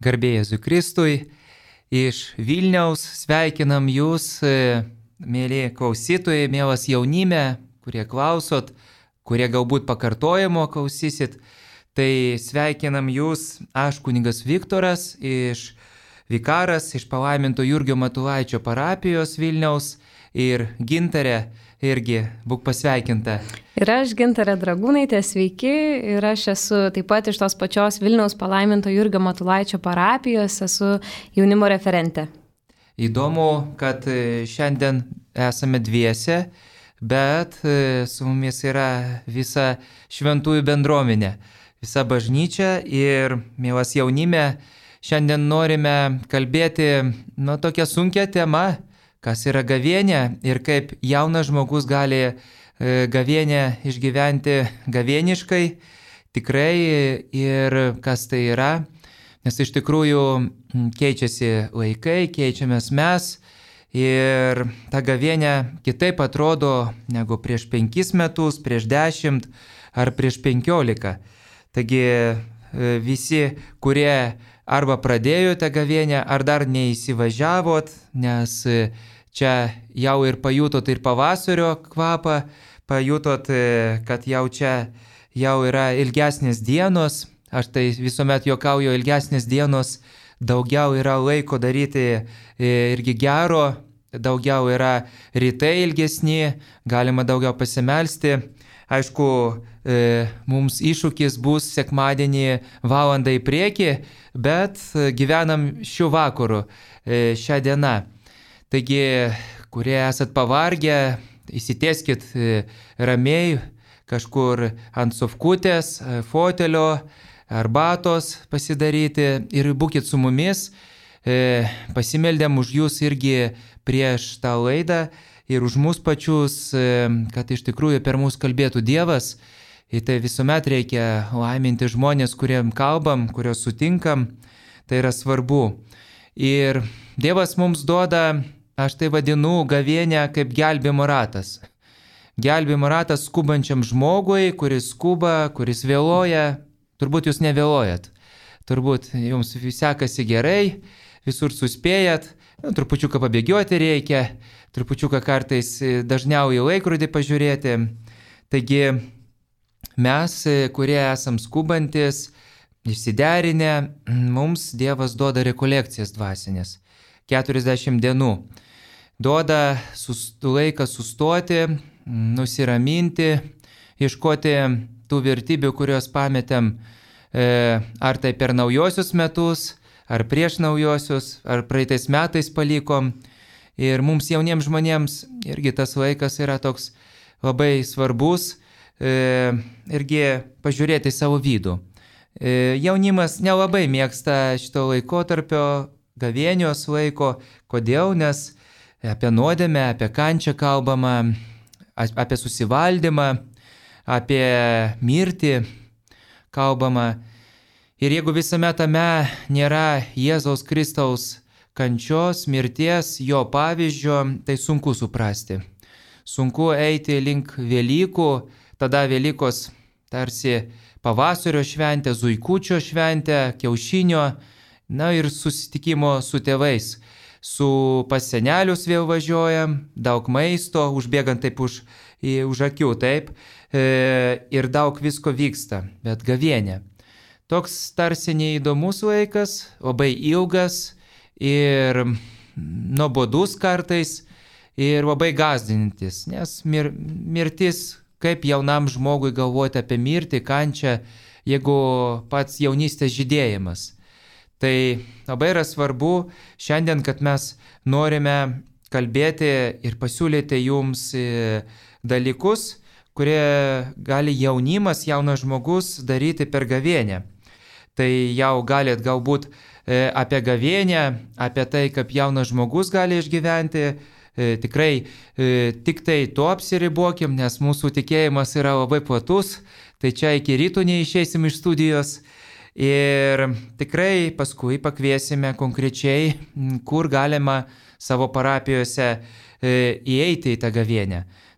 Garbė Jėzui Kristui. Iš Vilniaus sveikinam jūs, mėly klausytojai, mielas jaunime, kurie klausot, kurie galbūt pakartojimo klausysit. Tai sveikinam jūs, aš kunigas Viktoras, vikaras iš palaiminto Jurgio Matulaičio parapijos Vilniaus ir Gintarė. Irgi būk pasveikinta. Ir aš Gintarė Dragūnaitė, sveiki. Ir aš esu taip pat iš tos pačios Vilniaus palaiminto Jurgio Matulaičio parapijos, esu jaunimo referentė. Įdomu, kad šiandien esame dviese, bet su mumis yra visa šventųjų bendruomenė, visa bažnyčia ir mielas jaunime, šiandien norime kalbėti tokią sunkią temą, kas yra gavėnia ir kaip jaunas žmogus gali gavėnią išgyventi gavėniškai, tikrai ir kas tai yra, nes iš tikrųjų keičiasi laikai, keičiamės mes ir ta gavėnia kitaip atrodo negu prieš 5 metus, prieš 10 ar prieš 15. Taigi visi, kurie arba pradėjote gavėnią, ar dar neįsivažiavot, nes čia jau ir pajutot ir pavasario kvapą, pajutot, kad jau čia jau yra ilgesnės dienos, aš tai visuomet juokauju, ilgesnės dienos, daugiau yra laiko daryti irgi gero, daugiau yra rytai ilgesni, galima daugiau pasimelsti. Aišku, mums iššūkis bus sekmadienį valandą į priekį, bet gyvenam šiuo vakaru, šią dieną. Taigi, kurie esat pavargę, įsitieskit ramiai kažkur ant sofkutės, fotelio, arbatos pasidaryti ir būkit su mumis. Pasimeldėm už jūs irgi prieš tą laidą ir už mus pačius, kad iš tikrųjų per mus kalbėtų Dievas. Ir tai visuomet reikia laiminti žmonės, kuriem kalbam, kurios sutinkam, tai yra svarbu. Ir Dievas mums duoda, aš tai vadinu, gavėnią kaip gelbėjimo ratas. Gelbėjimo ratas skubančiam žmogui, kuris skuba, kuris vėluoja. Turbūt jūs nevėluojat. Turbūt jums sekasi gerai, visur suspėjat, trupučiuką pabėgioti reikia, trupučiuką kartais dažniau į laikrodį pažiūrėti. Taigi mes, kurie esam skubantis, išsiderinę, mums Dievas duoda rekolekcijas dvasinės. 40 dienų. Duoda laiką sustoti, nusiraminti, ieškoti tų vertybių, kurios pametėm, ar tai per naujosius metus, ar prieš naujosius, ar praeitais metais palikom. Ir mums jauniems žmonėms irgi tas laikas yra toks labai svarbus, irgi pažiūrėti savo vidų. Jaunimas nelabai mėgsta šito laikotarpio, gavėnios laiko. Kodėl? Nes apie nuodėmę, apie kančią kalbama, apie susivaldymą, apie mirtį kalbama. Ir jeigu visame tame nėra Jėzaus Kristaus kančios, mirties, jo pavyzdžio, tai sunku suprasti. Sunku eiti link Velykų, tada Velykos tarsi pavasario šventė, zuikučio šventė, kiaušinio, ir susitikimo su tėvais. Su pas senelius vėl važiuojam, daug maisto, užbėgant taip už akių, taip, ir daug visko vyksta, bet gavėnia. Toks tarsi neįdomus laikas, labai ilgas ir nuobodus kartais ir labai gąsdinantis, nes mirtis, kaip jaunam žmogui galvoti apie mirtį, kančią, jeigu pats jaunystės žydėjimas. Tai labai yra svarbu šiandien, kad mes norime kalbėti ir pasiūlyti jums dalykus, kurie gali jaunimas, jaunas žmogus daryti per gavėnią. Tai jau galit galbūt apie gavėnią, apie tai, kaip jaunas žmogus gali išgyventi. Tikrai tik tai to apsiribokim, nes mūsų tikėjimas yra labai platus, tai čia iki ryto neišeisim iš studijos. Ir tikrai paskui pakviesime konkrečiai, kur galima savo parapijose įeiti į tą gavėnią.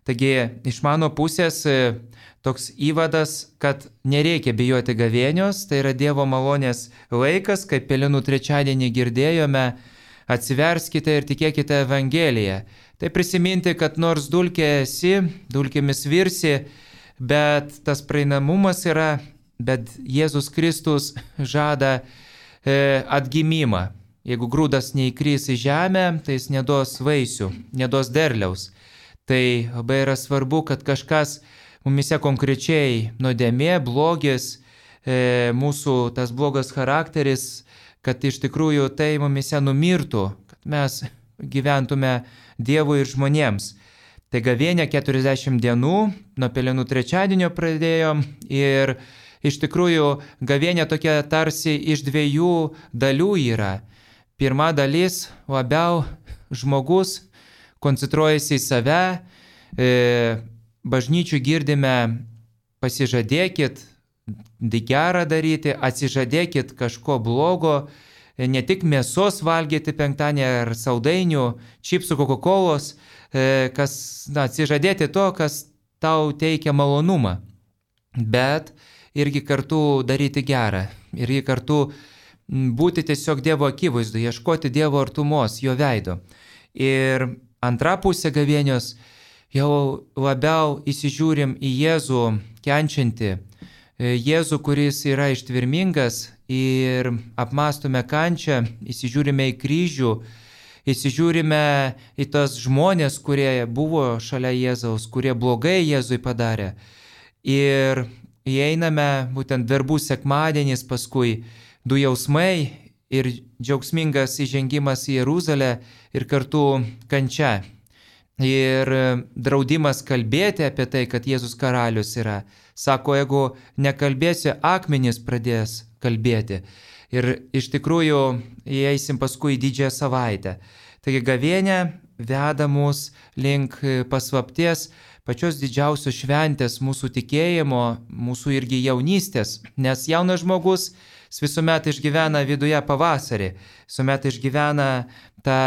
Taigi iš mano pusės toks įvadas, kad nereikia bijoti gavėnios, tai yra Dievo malonės laikas, kaip Pelenų trečiadienį girdėjome, atsiverskite ir tikėkite Evangeliją. Tai prisiminti, kad nors dulkė esi, dulkėmis virsi, bet tas praeinamumas yra, bet Jėzus Kristus žada atgimimą. Jeigu grūdas neįkrys į žemę, tai jis neduos vaisių, neduos derliaus. Tai labai yra svarbu, kad kažkas mumise konkrečiai nuodėmė, blogis, mūsų tas blogas charakteris, kad iš tikrųjų tai mumise numirtų, kad mes gyventume Dievui ir žmonėms. Tai gavėnė 40 dienų, nuo Pelenų trečiadienio pradėjom ir iš tikrųjų gavėnė tokia tarsi iš dviejų dalių yra. Pirma dalis labiau žmogus koncentruojasi į save, bažnyčių girdime pasižadėkit gerą daryti, atsižadėkit kažko blogo, ne tik mėsos valgyti penktadienį ar saldainių, čipsų, Coca-Colos, atsižadėti to, kas tau teikia malonumą, bet irgi kartu daryti gerą, irgi kartu būti tiesiog Dievo akivaizdu, ieškoti Dievo artumos, jo veido. Ir antra pusė gavėnios, jau labiau įsižiūrim į Jėzų kenčiantį, Jėzų, kuris yra ištvermingas ir apmąstome kančią, įsižiūrime į kryžių, įsižiūrime į tas žmonės, kurie buvo šalia Jėzaus, kurie blogai Jėzui padarė. Ir įeiname būtent verbų sekmadienis, paskui du jausmai ir džiaugsmingas įžengimas į Jeruzalę ir kartu kančia. Ir draudimas kalbėti apie tai, kad Jėzus karalius yra. Sako, jeigu nekalbėsi, akmenys pradės kalbėti. Ir iš tikrųjų įeisim paskui į didžiąją savaitę. Taigi gavėnė veda mus link paslapties pačios didžiausios šventės mūsų tikėjimo, mūsų irgi jaunystės. Nes jaunas žmogus visuomet išgyvena viduje pavasarį, visuomet išgyvena tą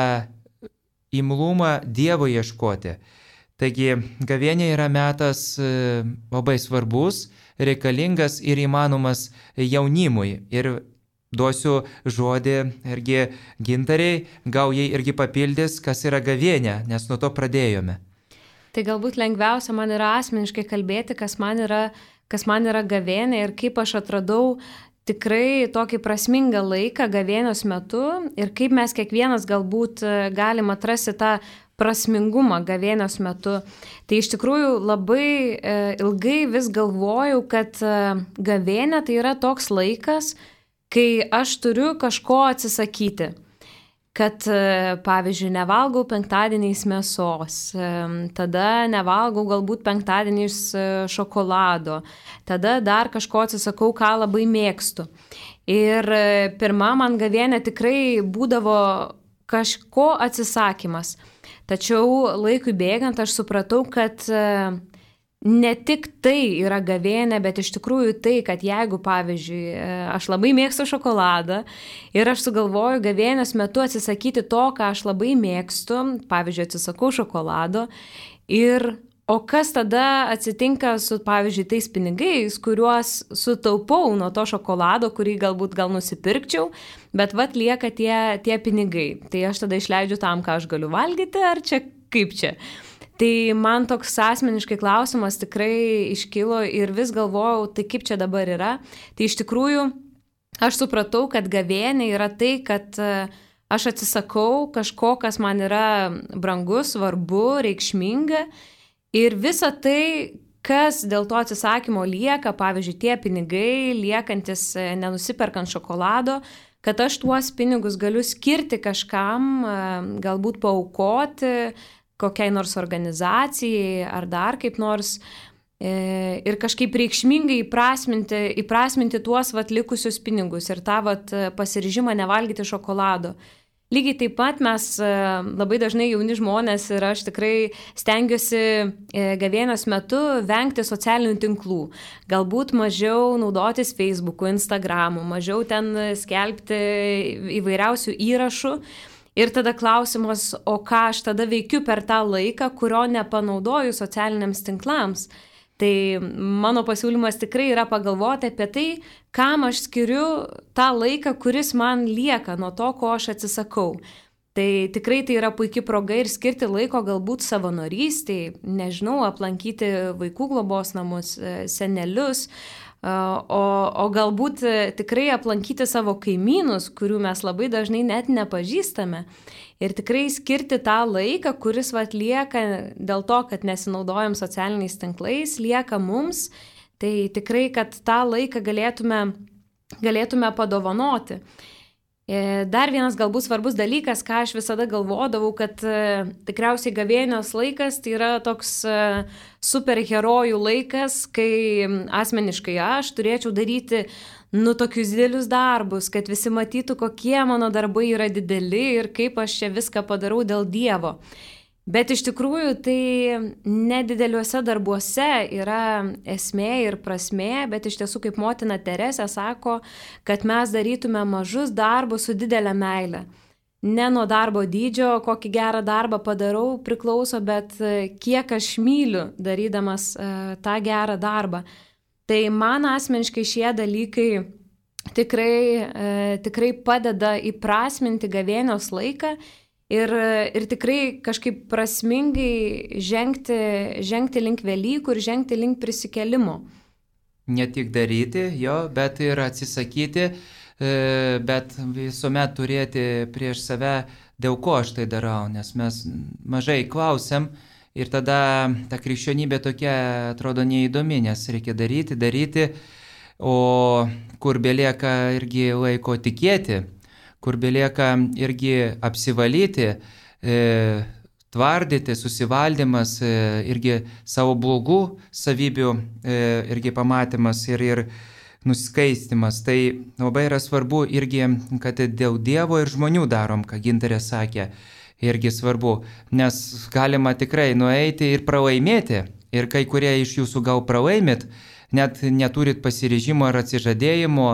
imlumą Dievo ieškoti. Taigi gavėnė yra metas labai svarbus, reikalingas ir įmanomas jaunimui. Ir duosiu žodį irgi Gintariai, gal jai irgi papildys, kas yra gavėnė, nes nuo to pradėjome. Tai galbūt lengviausia man yra asmeniškai kalbėti, kas man yra gavėnė ir kaip aš atradau tikrai tokį prasmingą laiką gavėnios metu ir kaip mes kiekvienas galbūt galim atrasti tą prasmingumą gavėnios metu. Tai iš tikrųjų labai ilgai vis galvojau, kad gavėnė tai yra toks laikas, kai aš turiu kažko atsisakyti. Kad, pavyzdžiui, nevalgau penktadieniais mėsos, tada nevalgau galbūt penktadieniais šokolado, tada dar kažko atsisakau, ką labai mėgstu. Ir pirma man gavėnė tikrai būdavo kažko atsisakymas. Tačiau laikui bėgant aš supratau, kad ne tik tai yra gavėnė, bet iš tikrųjų tai, kad jeigu, pavyzdžiui, aš labai mėgstu šokoladą ir aš sugalvoju gavėnios metu atsisakyti to, ką aš labai mėgstu, pavyzdžiui, atsisakau šokolado, o kas tada atsitinka su, pavyzdžiui, tais pinigais, kuriuos sutaupau nuo to šokolado, kurį galbūt nusipirkčiau, bet lieka tie pinigai. Tai aš tada išleidžiu tam, ką aš galiu valgyti, ar čia kaip čia? Tai man toks asmeniškai klausimas tikrai iškilo ir vis galvojau, tai kaip čia dabar yra. Tai iš tikrųjų aš supratau, kad gavėnė yra tai, kad aš atsisakau kažko, kas man yra brangus, svarbu, reikšminga. Ir visa tai, kas dėl to atsisakymo lieka, pavyzdžiui, tie pinigai liekantis nenusiperkant šokolado, kad aš tuos pinigus galiu skirti kažkam, galbūt paaukoti, kokiai nors organizacijai ar dar kaip nors ir kažkaip reikšmingai įprasminti tuos likusius pinigus ir tą pasiryžimą nevalgyti šokolado. Lygiai taip pat mes labai dažnai jauni žmonės ir aš tikrai stengiuosi gavėnios metu vengti socialinių tinklų. Galbūt mažiau naudotis Facebook'u, Instagram'u, mažiau ten skelbti įvairiausių įrašų. Ir tada klausimas, o ką aš tada veikiu per tą laiką, kurio nepanaudoju socialiniams tinklams. Tai mano pasiūlymas tikrai yra pagalvoti apie tai, kam aš skiriu tą laiką, kuris man lieka nuo to, ko aš atsisakau. Tai tikrai tai yra puikia proga ir skirti laiko galbūt savanorystiai, nežinau, aplankyti vaikų globos namus, senelius, o galbūt tikrai aplankyti savo kaimynus, kurių mes labai dažnai net nepažįstame. Ir tikrai skirti tą laiką, kuris lieka dėl to, kad nesinaudojam socialiniais tinklais, lieka mums, tai tikrai, kad tą laiką galėtume padovanoti. Dar vienas galbūt svarbus dalykas, ką aš visada galvodavau, kad tikriausiai gavėnios laikas tai yra toks superherojų laikas, kai asmeniškai aš turėčiau daryti tokius didelius darbus, kad visi matytų, kokie mano darbai yra dideli ir kaip aš čia viską padarau dėl Dievo. Bet iš tikrųjų tai nedideliuose darbuose yra esmė ir prasmė, bet iš tiesų, kaip motina Teresė sako, kad mes darytume mažus darbus su didelė meile. Ne nuo darbo dydžio, kokį gerą darbą padarau, priklauso, bet kiek aš myliu darydamas tą gerą darbą. Tai man asmeniškai šie dalykai tikrai padeda įprasminti gavėnios laiką ir tikrai kažkaip prasmingai žengti link Velykų ir žengti link prisikėlimo. Ne tik daryti jo, bet ir atsisakyti, bet visuomet turėti prieš save, dėl ko aš tai darau, nes mes mažai klausiam ir tada ta krikščionybė tokia atrodo neįdomi, nes reikia daryti, o kur belieka irgi laiko tikėti, kur belieka irgi apsivalyti, tvardyti, susivaldymas, irgi savo blogų savybių irgi pamatymas ir nuskaistimas. Tai labai yra svarbu irgi, kad dėl Dievo ir žmonių darom, ką Gintarė sakė, irgi svarbu, nes galima tikrai nueiti ir pralaimėti. Ir kai kurie iš jūsų gal pralaimėt, net neturit pasiryžimo ar atsižadėjimo,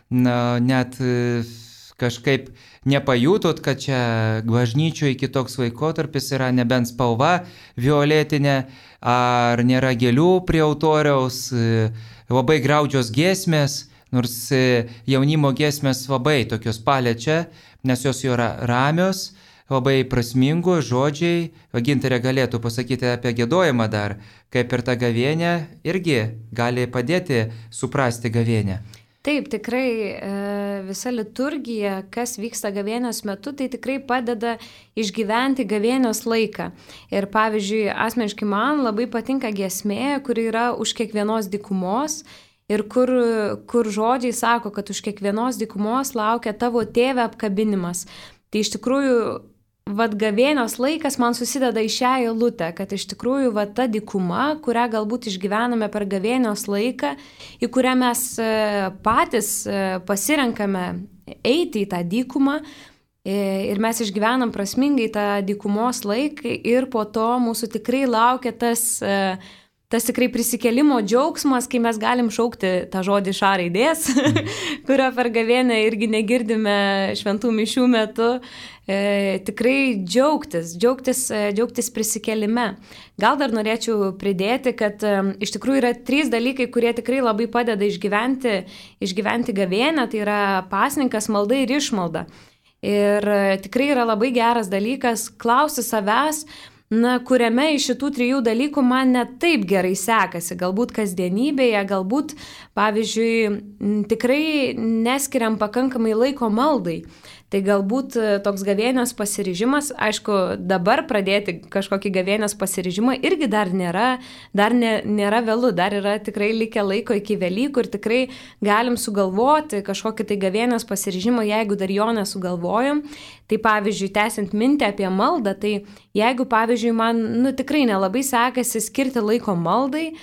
net kažkaip nepajutot, kad čia bažnyčioje kitoks laikotarpis yra, nebent spalva violetinė, ar nėra gėlių prie altoriaus, labai graudžios giesmės, nors jaunimo giesmės labai tokios paliečia, nes jos yra ramios, labai prasmingos žodžiai. Gintarė galėtų pasakyti apie giedojimą dar, kaip per tą gavėnią irgi gali padėti suprasti gavėnią. Taip, tikrai visa liturgija, kas vyksta gavėnios metu, tai tikrai padeda išgyventi gavėnios laiką. Ir pavyzdžiui, asmeniškai man labai patinka giesmė, kuri yra už kiekvienos dykumos ir kur žodžiai sako, kad už kiekvienos dykumos laukia tavo tėve apkabinimas. Tai iš tikrųjų, gavėnios laikas man susideda į šią eilutę, kad iš tikrųjų ta dykuma, kurią galbūt išgyvename per gavėnios laiką, į kurią mes patys pasirenkame eiti į tą dykumą ir mes išgyvenam prasmingai tą dykumos laiką ir po to mūsų tikrai laukia tas tikrai prisikėlimo džiaugsmas, kai mes galim šaukti tą žodį š raidės, kurio per gavėnią irgi negirdime šventų mišių metu. Tikrai džiaugtis prisikėlime. Gal dar norėčiau pridėti, kad iš tikrųjų yra 3 dalykai, kurie tikrai labai padeda išgyventi gavėnią, tai yra pasninkas, malda ir išmalda. Ir tikrai yra labai geras dalykas klausti savęs, kuriame iš šitų 3 dalykų man ne taip gerai sekasi, galbūt kasdienybėje, galbūt, pavyzdžiui, tikrai neskiriam pakankamai laiko maldai. Tai galbūt toks gavėnios pasiryžimas, aišku, dabar pradėti kažkokį gavėnios pasiryžimą irgi dar nėra vėlu, dar yra tikrai likę laiko iki Velykų ir tikrai galim sugalvoti kažkokį tai gavėnios pasiryžimą, jeigu dar jo nesugalvojom. Tai pavyzdžiui, tęsiant mintį apie maldą, tai jeigu, pavyzdžiui, man tikrai nelabai sekasi skirti laiko maldai,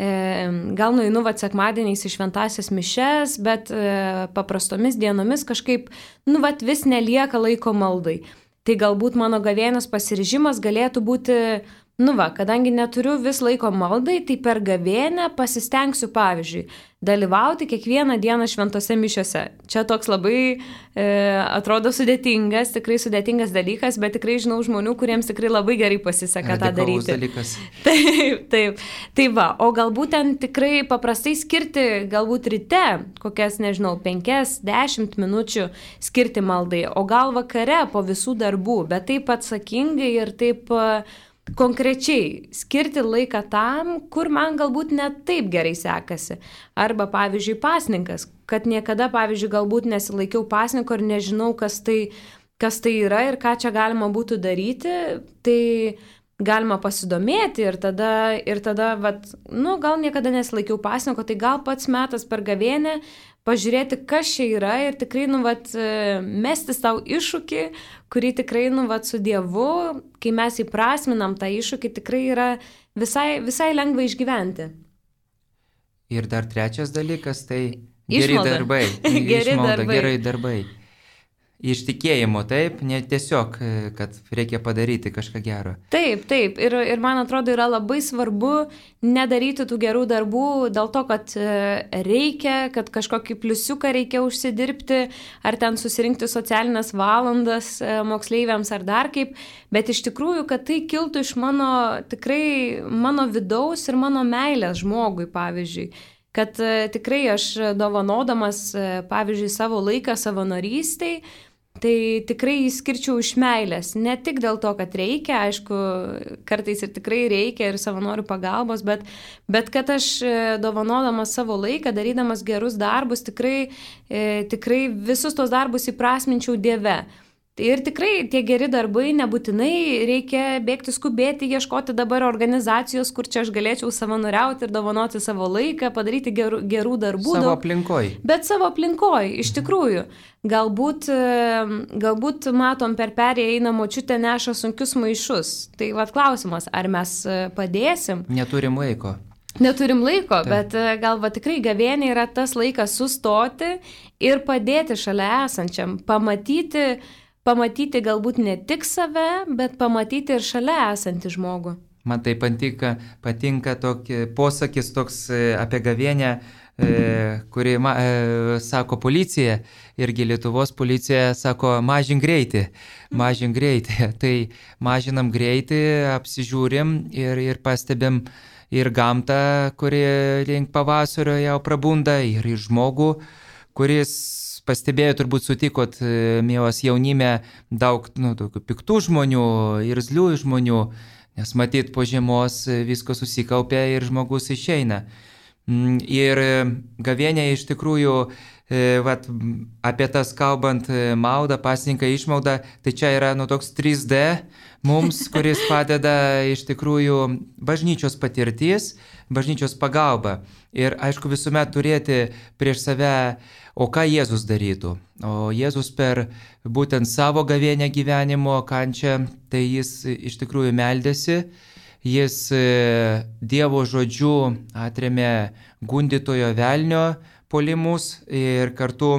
gal nueinu sekmadieniais į šventąsias mišes, bet paprastomis dienomis kažkaip vis nelieka laiko maldai. Tai galbūt mano gavėnios pasiryžimas galėtų būti nu va, kadangi neturiu vis laiko maldai, tai per gavėnę pasistengsiu, pavyzdžiui, dalyvauti kiekvieną dieną šventose mišiose. Čia toks labai atrodo sudėtingas, tikrai sudėtingas dalykas, bet tikrai žinau žmonių, kuriems tikrai labai gerai pasiseka tą daryti. Dalykas. Taip. Tai va, o galbūt ten tikrai paprastai skirti, galbūt ryte, kokias, nežinau, 5-10 minučių skirti maldai, o gal vakare po visų darbų, bet taip atsakingai ir taip konkrečiai skirti laiką tam, kur man galbūt net taip gerai sekasi. Arba, pavyzdžiui, pasninkas, kad niekada, pavyzdžiui, galbūt nesilaikiau pasninko ir nežinau, kas tai yra ir ką čia galima būtų daryti, tai galima pasidomėti ir tada vat, nu, gal niekada nesilaikiau pasninko, tai gal pats metas per gavėnę pažiūrėti, kas čia yra ir tikrai, nu, vat, mesti savo iššūkį, kurį tikrai, nu, vat, su Dievu, kai mes įprasminam tą iššūkį, tikrai yra visai lengva išgyventi. Ir dar trečias dalykas, tai geri darbai. Gerai darbai. Iš tikėjimo, taip, ne tiesiog, kad reikia padaryti kažką gero. Taip. Ir man atrodo, yra labai svarbu nedaryti tų gerų darbų dėl to, kad reikia, kad kažkokį pliusiuką reikia užsidirbti, ar ten susirinkti socialinės valandas moksleiviams ar dar kaip, bet iš tikrųjų, kad tai kiltų iš mano vidaus ir mano meilės žmogui, pavyzdžiui. Kad tikrai aš dovanodamas, pavyzdžiui, savo laiką savanorystei, tai tikrai skirčiau iš meilės. Ne tik dėl to, kad reikia, aišku, kartais ir tikrai reikia ir savanorių pagalbos, bet kad aš dovanodamas savo laiką, darydamas gerus darbus, tikrai visus tos darbus įprasminčiau Dieve. Ir tikrai tie geri darbai nebūtinai reikia bėgti, skubėti, ieškoti dabar organizacijos, kur čia aš galėčiau savanoriauti ir dovanoti savo laiką, padaryti gerų darbų. Savo aplinkoj. Bet savo aplinkoj, iš tikrųjų. Galbūt matom per perėją eina močiutė neša sunkius maišus. Tai vat klausimas, ar mes padėsim? Neturim laiko. Neturim laiko, bet gal va tikrai gavėnė yra tas laikas sustoti ir padėti šalia esančiam, pamatyti galbūt ne tik save, bet pamatyti ir šalia esantį žmogų. Man tai patinka tokį posakis toks apie gavėnę, kuri sako policija, irgi Lietuvos policija sako mažink greitį. Tai mažinam greitį, apsižiūrim ir pastebim ir gamtą, kuri link pavasario jau prabunda, ir žmogų, kuris pastebėjo, turbūt sutikot, mielas jaunime, daug tokių piktų žmonių, irzlių žmonių, nes matyt po žiemos visko susikaupia ir žmogus išeina. Ir gavėnė iš tikrųjų, apie tas kalbant maldą, pasninką, išmaldą, tai čia yra toks 3D mums, kuris padeda iš tikrųjų bažnyčios patirtis, bažnyčios pagalba. Ir aišku visuomet turėti prieš save, o ką Jėzus darytų. O Jėzus per būtent savo gavėnę gyvenimo kančią, tai jis iš tikrųjų meldėsi, jis Dievo žodžiu atrėmė gundytojo velnio puolimus ir kartu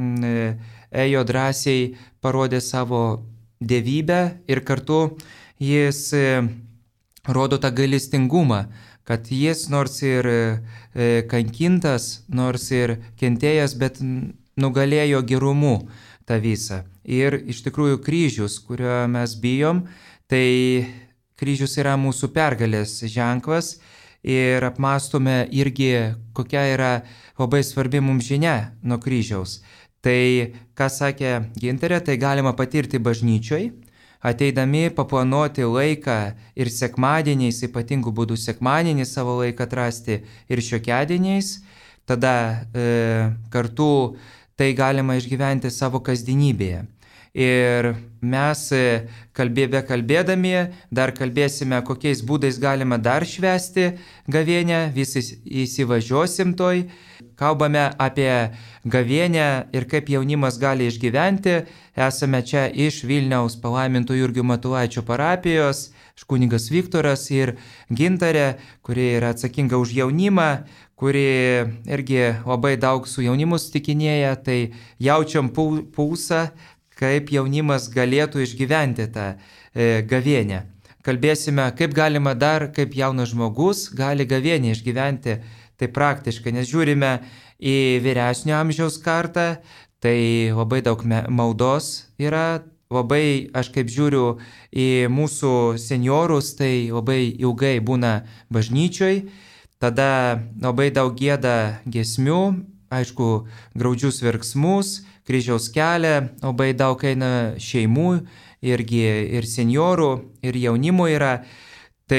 ėjo drąsiai, parodė savo dievybę ir kartu jis rodo tą gailestingumą, kad jis nors ir kankintas, nors ir kentėjęs, bet nugalėjo gerumu tą visą. Ir iš tikrųjų kryžius, kurio mes bijom, tai kryžius yra mūsų pergalės ženklas ir apmastome irgi, kokia yra labai svarbi mums žinia nuo kryžiaus. Tai, ką sakė Gintarė, tai galima patirti bažnyčioj, ateidami paplanuoti laiką ir sekmadieniais, ypatingų būdų sekmadienį savo laiką atrasti ir šiokiadieniais, tada kartu tai galima išgyventi savo kasdienybėje. Ir mes kalbėdami dar kalbėsime, kokiais būdais galima dar švęsti gavėnę, visi įsivažiuosim toj. Kalbame apie gavėnę ir kaip jaunimas gali išgyventi. Esame čia iš Vilniaus palaimintų Jurgio Matulaičio parapijos, kunigas Viktoras ir Gintarė, kuri yra atsakinga už jaunimą, kuri irgi labai daug su jaunimu sutikinėja, tai jaučiam pulsą, kaip jaunimas galėtų išgyventi tą gavėnę. kalbėsime, kaip galima dar, kaip jaunas žmogus gali gavėnį išgyventi tai praktiškai, nes žiūrime į vyresnio amžiaus kartą, tai labai daug maldos yra, labai, aš kaip žiūriu į mūsų seniorus, tai labai ilgai būna bažnyčioj, tada labai daug gieda giesmių, aišku, graudžius verksmus, kryžiaus kelią, labai daug eina šeimų, irgi ir seniorų, ir jaunimo yra. Tai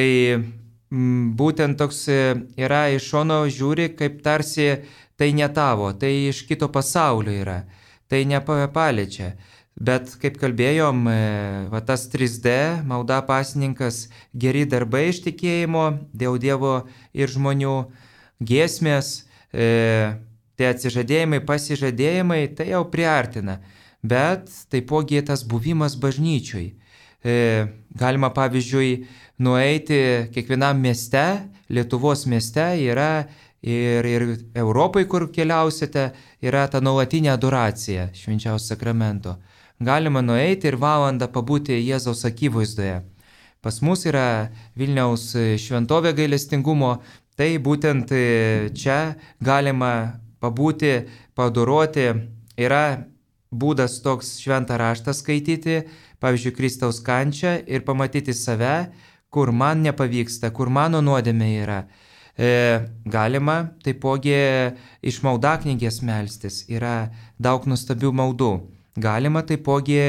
būtent toks yra iš šono žiūri, kaip tarsi tai ne tavo, tai iš kito pasaulio yra, tai nepaliečia. Bet kaip kalbėjom, va tas 3D, malda pasninkas, geri darbai iš tikėjimo, dėl Dievo ir žmonių, giesmės, tai atsižadėjimai, pasižadėjimai, tai jau priartina. Bet taipogi tas buvimas bažnyčioj. Galima pavyzdžiui nueiti kiekvienam mieste, Lietuvos mieste yra ir Europai, kur keliausite, yra ta nuolatinė adoracija švenčiausio sakramento. Galima nueiti ir valandą pabūti Jėzaus akivaizdoje. Pas mus yra Vilniaus šventovė gailestingumo, tai būtent čia galima pabūti, padoroti. Yra būdas toks šventą raštą skaityti, pavyzdžiui, Kristaus kančią ir pamatyti save, kur man nepavyksta, kur mano nuodėmė yra. Galima taipogi iš maldaknygės melstis, yra daug nuostabių maldų. Galima taipogi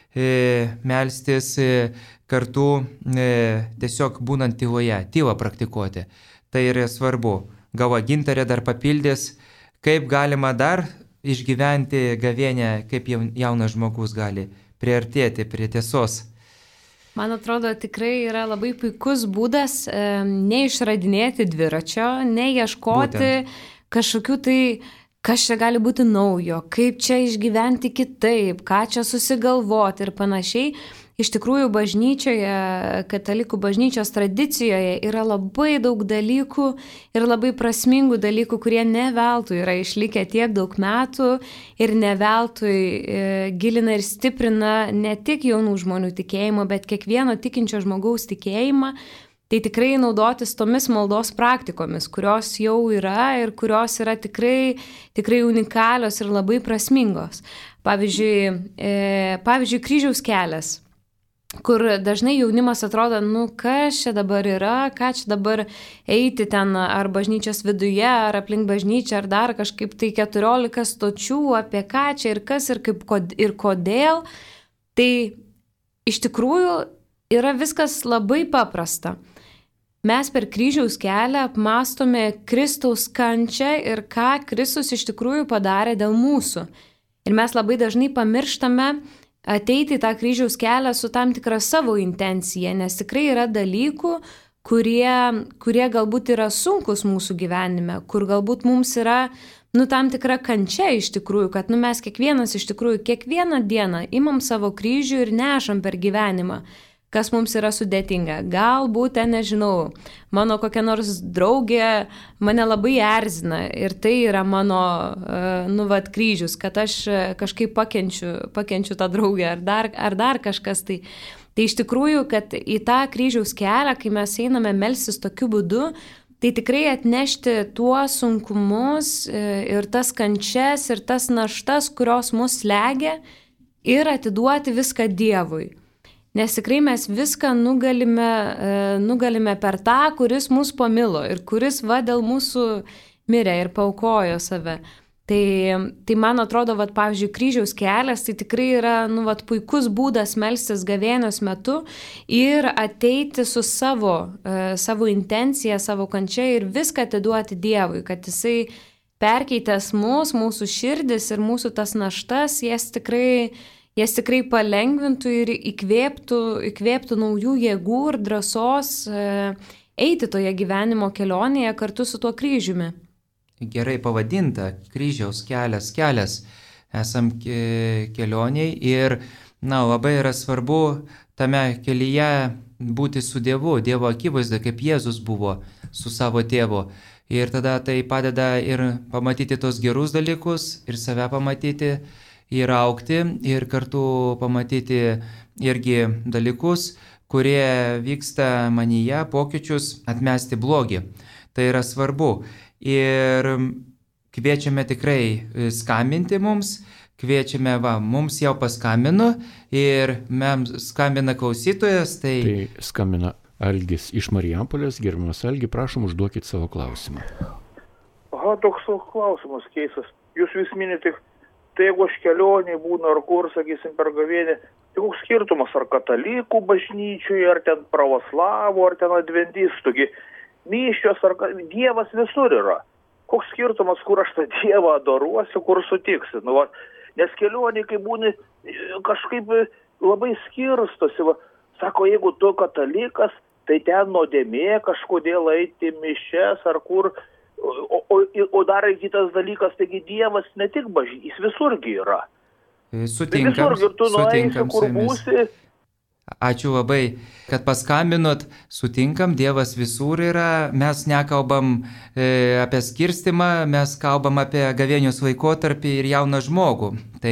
melstis kartu tiesiog būnant tyloje, tylą praktikuoti. Tai yra svarbu. Gal Gintarė dar papildys, kaip galima dar išgyventi gavėnią, kaip jaunas žmogus gali priartėti prie tiesos. Man atrodo, tikrai yra labai puikus būdas neišradinėti dviračio, neieškoti kažkokių tai, kas čia gali būti naujo, kaip čia išgyventi kitaip, ką čia susigalvoti ir panašiai. Iš tikrųjų, bažnyčioje, katalikų bažnyčios tradicijoje yra labai daug dalykų ir labai prasmingų dalykų, kurie ne veltui yra išlikę tiek daug metų ir ne veltui gilina ir stiprina ne tik jaunų žmonių tikėjimą, bet kiekvieno tikinčio žmogaus tikėjimą. Tai tikrai naudotis tomis maldos praktikomis, kurios jau yra ir kurios yra tikrai unikalios ir labai prasmingos. Pavyzdžiui, kryžiaus kelias, kur dažnai jaunimas atrodo, kas čia dabar yra, ką čia dabar eiti ten ar bažnyčios viduje, ar aplink bažnyčią, ar dar kažkaip tai 14 stočių, apie ką čia ir kas ir kaip ir kodėl. Tai iš tikrųjų yra viskas labai paprasta. Mes per kryžiaus kelią apmastome Kristaus kančią ir ką Kristus iš tikrųjų padarė dėl mūsų. Ir mes labai dažnai pamirštame ateiti į tą kryžiaus kelią su tam tikra savo intencija, nes tikrai yra dalykų, kurie galbūt yra sunkus mūsų gyvenime, kur galbūt mums yra tam tikra kančia iš tikrųjų, kad mes kiekvienas iš tikrųjų kiekvieną dieną imam savo kryžių ir nešam per gyvenimą, kas mums yra sudėtinga. Galbūt, nežinau, mano kokia nors draugė mane labai erzina ir tai yra mano, kryžius, kad aš kažkaip pakenčiu tą draugę ar dar kažkas. Tai iš tikrųjų, kad į tą kryžiaus kelią, kai mes einame melstis tokiu būdu, tai tikrai atnešti tuos sunkumus ir tas kančias ir tas naštas, kurios mus slegia ir atiduoti viską Dievui. Nes tikrai mes viską nugalime per tą, kuris mus pamilo ir kuris dėl mūsų mirė ir paaukojo save. Tai man atrodo, pavyzdžiui, kryžiaus kelias tai tikrai yra puikus būdas melstis gavėnios metu ir ateiti su savo intencija, savo kančia ir viską atiduoti Dievui, kad jisai perkeitęs mūsų širdis ir mūsų tas naštas, jas tikrai palengvintų ir įkvėptų naujų jėgų ir drąsos eiti toje gyvenimo kelionėje kartu su tuo kryžiumi. Gerai pavadinta kryžiaus kelias. Esam kelioniai ir labai yra svarbu tame kelyje būti su Dievu, Dievo akivaizda, kaip Jėzus buvo su savo tėvu. Ir tada tai padeda ir pamatyti tos gerus dalykus, ir save pamatyti, ir augti, ir kartu pamatyti irgi dalykus, kurie vyksta manyje, pokyčius, atmesti blogį. Tai yra svarbu. Ir kviečiame tikrai skambinti mums, kviečiame, mums jau paskambino ir mums skambina klausytojas. Tai skambina Algis iš Marijampolės. Gerbiamas Algi, prašom, užduokit savo klausimą. Toks klausimas keistas. Jūs vis minite, tai jeigu aš kelionėje būna ar kur, sakysim, per gavėnę, tai koks skirtumas, ar katalikų bažnyčiui, ar ten pravoslavų, ar ten adventistų, mišios, ar Dievas visur yra. Koks skirtumas, kur aš tą Dievą adoruosiu, kur sutiksi. Nes kelionėje, kai būni, kažkaip labai skirstosi. Sako, jeigu tu katalikas, tai ten nuodėmė kažkodėl eiti mišes, ar kur. O dar kitas dalykas, taigi Dievas ne tik bažnyčia, jis visurgi yra. Sutinkam, visur, tu nueisi, kur būsi. Ačiū labai, kad paskambinot. Sutinkam, Dievas visur yra. Mes nekalbam apie skirstimą, mes kalbam apie gavėnios laikotarpį ir jauną žmogų. Tai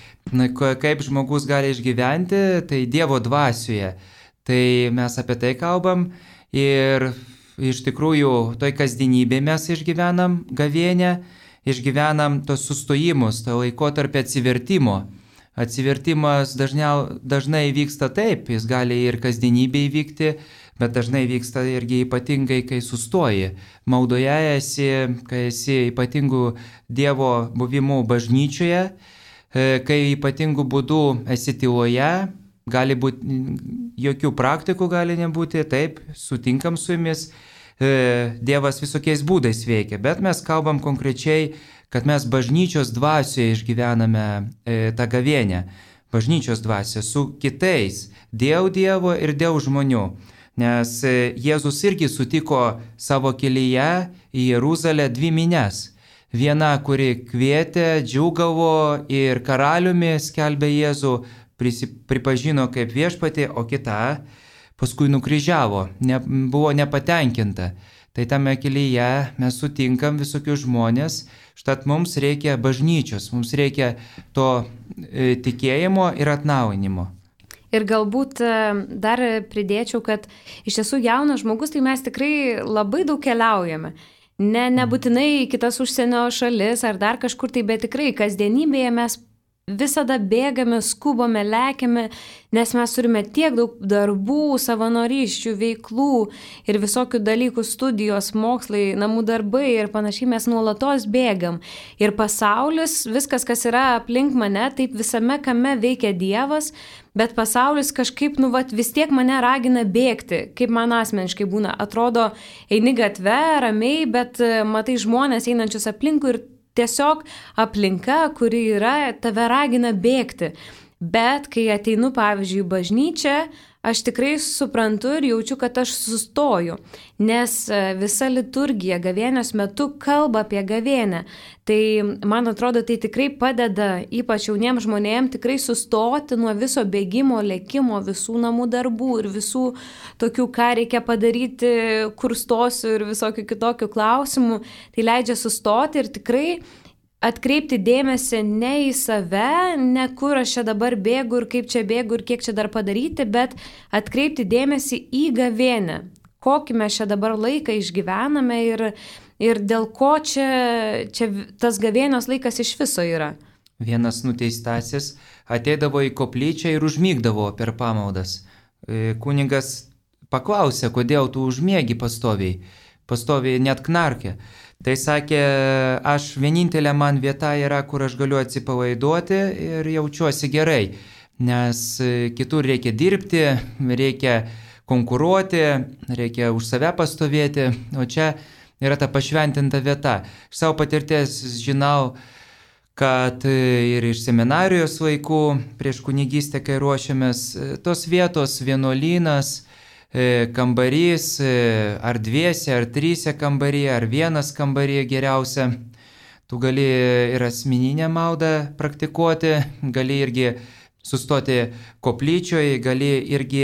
kaip žmogus gali išgyventi, tai Dievo dvasioje. Tai mes apie tai kalbam ir iš tikrųjų toj kasdienybėje mes išgyvenam gavėnę, išgyvenam tos sustojimus, to laikotarpio atsivertimo. Atsivertimas dažnai vyksta taip, jis gali ir kasdienybėje įvykti, bet dažnai vyksta irgi ypatingai, kai sustoji. Maldoje esi, kai esi ypatingų Dievo buvimų bažnyčioje, kai ypatingų būdų esi tyloje, gali būti, jokių praktikų gali nebūti, taip, sutinkam su jumis, Dievas visokiais būdais veikia, bet mes kalbam konkrečiai, kad mes bažnyčios dvasioje išgyvename tą gavėnę, bažnyčios dvasioje su kitais, dėl Dievo ir dėl žmonių, nes Jėzus irgi sutiko savo kelyje į Jeruzalę dvi minias. Viena, kuri kvietė, džiūgavo ir karaliumi skelbė Jėzų, pripažino kaip viešpatį, o kita paskui nukryžiavo, buvo nepatenkinta. Tai tame kelyje mes sutinkam visokius žmonės, štat mums reikia bažnyčios, mums reikia to tikėjimo ir atnaujinimo. Ir galbūt dar pridėčiau, kad iš tiesų jaunas žmogus, tai mes tikrai labai daug keliaujame. Nebūtinai į kitas užsienio šalis ar dar kažkur, tai bet tikrai kasdienybėje mes visada bėgame, skubame, lekiame, nes mes turime tiek daug darbų, savanorysčių, veiklų ir visokių dalykų, studijos, mokslai, namų darbai ir panašiai, mes nuolatos bėgam. Ir pasaulis, viskas, kas yra aplink mane, taip visame kame veikia Dievas, bet pasaulis kažkaip, vis tiek mane ragina bėgti, kaip man asmeniškai būna. Atrodo, eini gatve, ramiai, bet matai žmonės einančius aplinkui ir tiesiog aplinka, kuri yra, tave ragina bėgti. Bet kai ateinu, pavyzdžiui, į bažnyčią, aš tikrai suprantu ir jaučiu, kad aš sustoju, nes visa liturgija gavėnios metu kalba apie gavėnę. Tai, man atrodo, tai tikrai padeda, ypač jauniems žmonėms, tikrai sustoti nuo viso bėgimo, lėkimo, visų namų darbų ir visų tokių, ką reikia padaryti, kur stosiu ir visokių kitokių klausimų. Tai leidžia sustoti ir tikrai atkreipti dėmesį ne į save, ne kur aš čia dabar bėgu ir kaip čia bėgu ir kiek čia dar padaryti, bet atkreipti dėmesį į gavėnę. Kokį mes čia dabar laiką išgyvename ir dėl ko čia tas gavėnios laikas iš viso yra. Vienas nuteistasis ateidavo į koplyčią ir užmygdavo per pamaldas. Kunigas paklausė, kodėl tu užmiegi pastoviai net knarkė. Tai sakė, aš vienintelė man vieta yra, kur aš galiu atsipalaiduoti ir jaučiuosi gerai, nes kitur reikia dirbti, reikia konkuruoti, reikia už save pastovėti, o čia yra ta pašventinta vieta. Iš savo patirties žinau, kad ir iš seminarijos laikų prieš kunigystę, kai ruošiamės, tos vietos vienuolynas, kambarys, ar dviese, ar tryse kambaryje, ar vienas kambaryje geriausia. Tu gali ir asmeninę maldą praktikuoti, gali irgi sustoti koplyčioje, gali irgi,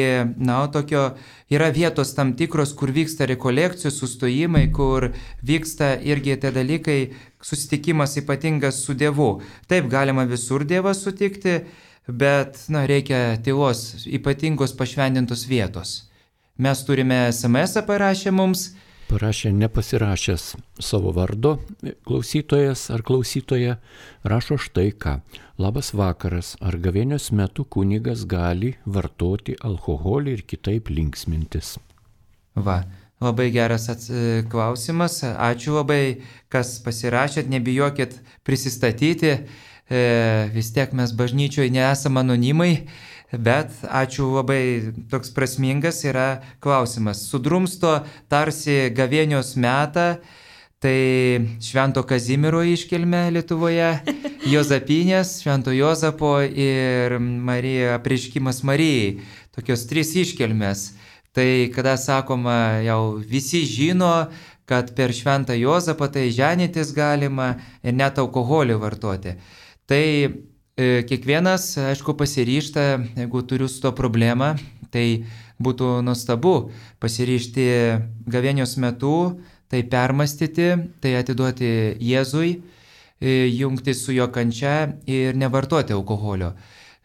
yra vietos tam tikros, kur vyksta rekolekcijos, sustojimai, kur vyksta irgi tie dalykai, susitikimas ypatingas su Dievu. Taip, galima visur Dievą sutikti, bet reikia tylos, ypatingos pašventintos vietos. Mes turime SMS parašę mums. Parašė nepasirašęs savo vardo klausytojas ar klausytoja, rašo štai ką. Labas vakaras, ar gavėnios metu kunigas gali vartoti alkoholį ir kitaip linksmintis? Va, labai geras klausimas. Ačiū labai, kas pasirašėt, nebijokit prisistatyti. Vis tiek mes bažnyčioje nesame anonimai, bet ačiū labai, toks prasmingas yra klausimas. Sudrumsto tarsi gavėnios metą, tai Švento Kazimiero iškilmė Lietuvoje, Jozapinės, Švento Jozapo ir apreiškimas Marijai. Tokios 3 iškilmės. Tai kada sakoma, jau visi žino, kad per Šventą Jozapą tai ženytis galima ir net alkoholį vartoti. Tai kiekvienas, aišku, pasiryžta, jeigu turiu su to problemą, tai būtų nuostabu pasiryžti gavėnios metu, tai permastyti, tai atiduoti Jėzui, jungtis su jo kančia ir nevartoti alkoholio.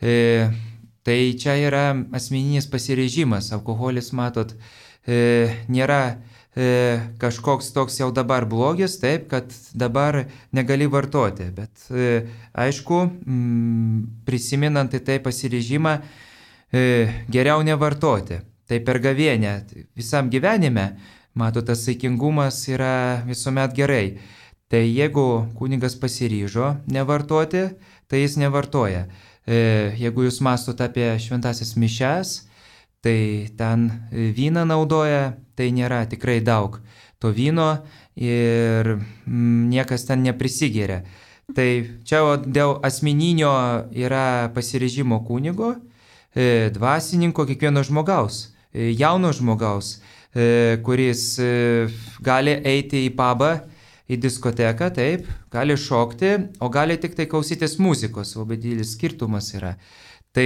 Tai čia yra asmeninis pasiryžimas. Alkoholis, matot, nėra kažkoks toks jau dabar blogis, taip, kad dabar negali vartoti. Bet aišku, prisiminant tai pasiryžimą, geriau nevartoti. Tai per gavėnę visam gyvenime, matot, tas saikingumas yra visuomet gerai. Tai jeigu kunigas pasiryžo nevartoti, tai jis nevartoja. Jeigu jūs mąstot apie šventasis mišias, tai ten vyną naudoja, tai nėra tikrai daug to vyno ir niekas ten neprisigeria. Tai čia dėl asmeninio yra pasiryžimo kunigo, dvasininko, kiekvieno žmogaus, jauno žmogaus, kuris gali eiti į pubą, į diskoteką, taip, gali šokti, o gali tik tai klausytis muzikos, labai didelis skirtumas yra. Tai